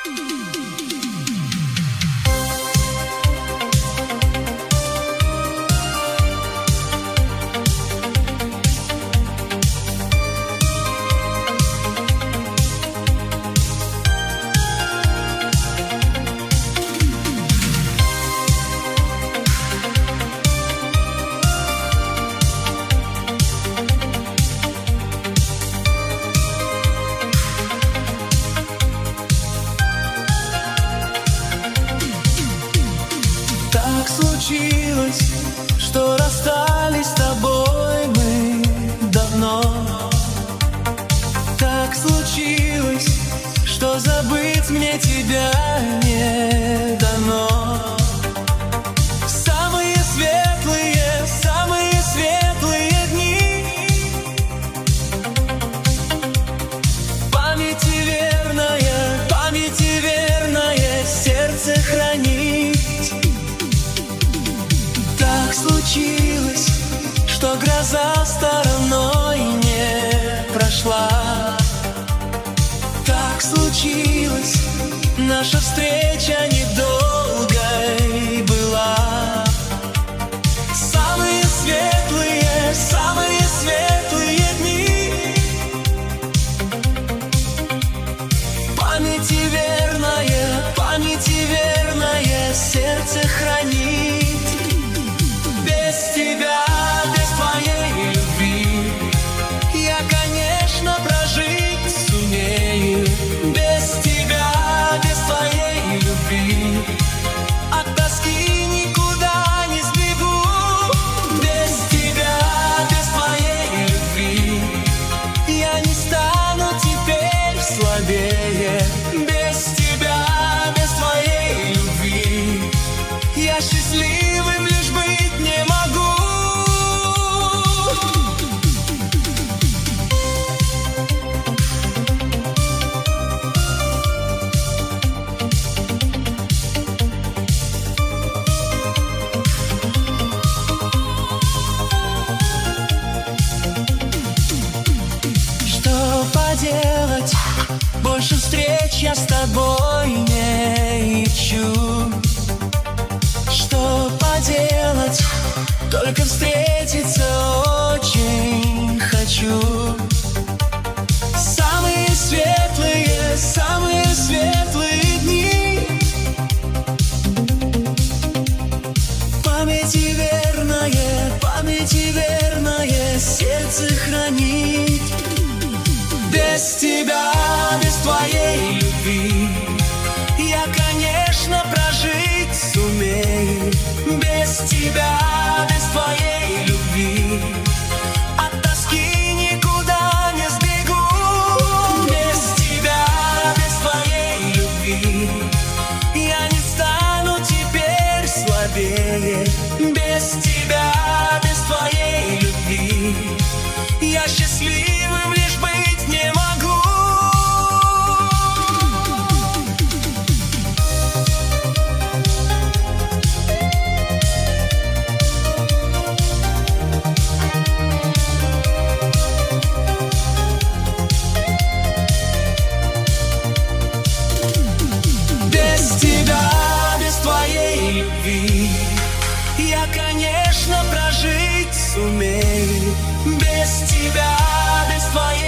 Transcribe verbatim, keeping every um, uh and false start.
Так случилось, что расстались с тобой мы давно. Так случилось, что забыть мне тебя не дано. Самые светлые, самые светлые дни памяти верная, памяти верное сердце хранит. Так случилось, что гроза стороной не прошла. Так случилось, наша встреча недолгой была. Самые светлые, самые светлые дни памяти верная, памяти верное сердце хранит. Без тебя, без твоей любви я, конечно, прожить сумею. Без тебя, без твоей любви от тоски никуда не сбегу. Без тебя, без твоей любви я не стану теперь слабее. Без тебя, без твоей любви я счастливым лишь быть не могу. Что поделать, больше встреч я с тобой не ищу. Что поделать, только встретиться очень хочу. Самые светлые, самые светлые дни памяти верное, памяти верное сердце хранит. Без тебя, без твоей любви я, конечно, прожить сумею. Без тебя, без твоей любви от тоски никуда не сбегу. Без тебя, без твоей любви я не стану теперь слабее. Без тебя, без твоей любви я счастливым лишь быть не могу. Без тебя, без твоей любви я, конечно, прожить сумею. Без тебя, без твоей